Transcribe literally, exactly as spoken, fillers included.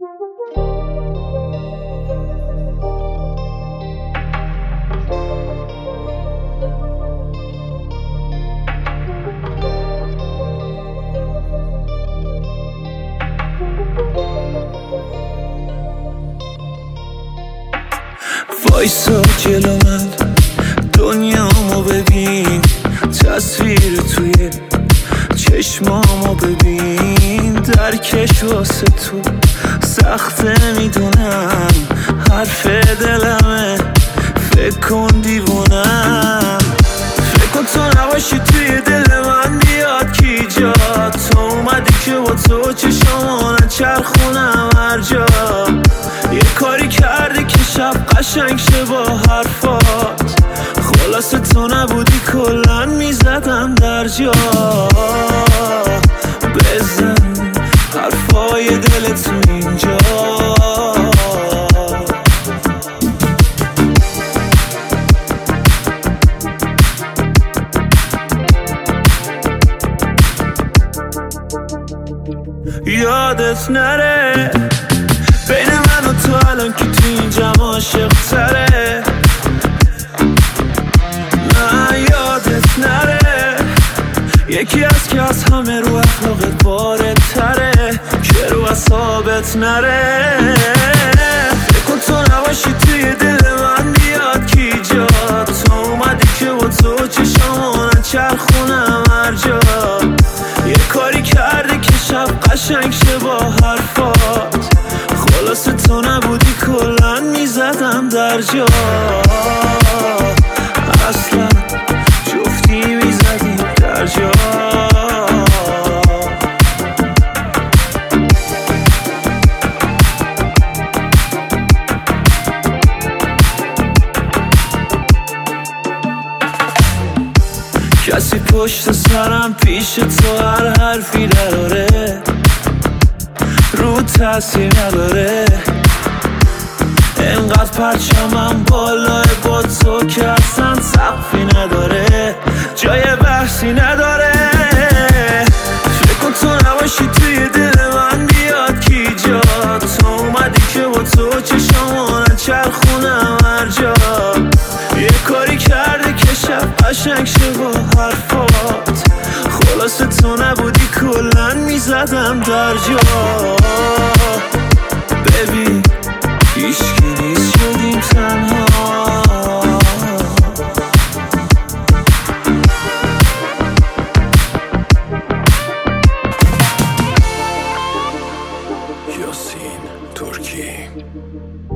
وایسا جلو من دنیامو ببین، تصویر توی چشمامو ببین، درکش واسه تو سخته میدونم، حرف دلمه فکر کن دیوونم، فکر کن تو نباشی توی دل من بیاد کی جا، تو اومدی که با تو چشمامو نچرخونم هر جا، یه کاری کردی که شب قشنگ شه با حرفات، خلاصه تو نبودی کلن میزدم در جا، بزن حرفای دل تو اینجا. یادت نره بین من و تو الان که تو این جمع عاشق تره، نه یادت نره یکی از که از همه رو اخلاقت بارد تره، که رو اصابت نره، فکر کن تو نباشی توی دل من بیاد کی جا، تو اومدی که با تو چشمامو نچرخونم هر جا، یه کاری کردی که شب قشنگ شه با حرفات، خلاصه تو نبودی کلن میزدم در جا، اصلا جفتی میزدیم در جا. کسی پشت سرم پیش تو هر حرفی داره، رو تاثیر نداره، انقدر پرچمم بالای با تو که اصلا سقفی نداره، جای بحثی نداره، فکر کن تو نباشی توی دل من بیاد کی جا، تو اومدی که با تو چشمامو نچرخونم هر جا، یه کاری کردی که شب قشنگ شه با حرفات، خلاصه تو نبودی کلن میزدم در جا، ببین هیچکی نیست شدیم تنها. یاسین ترکی.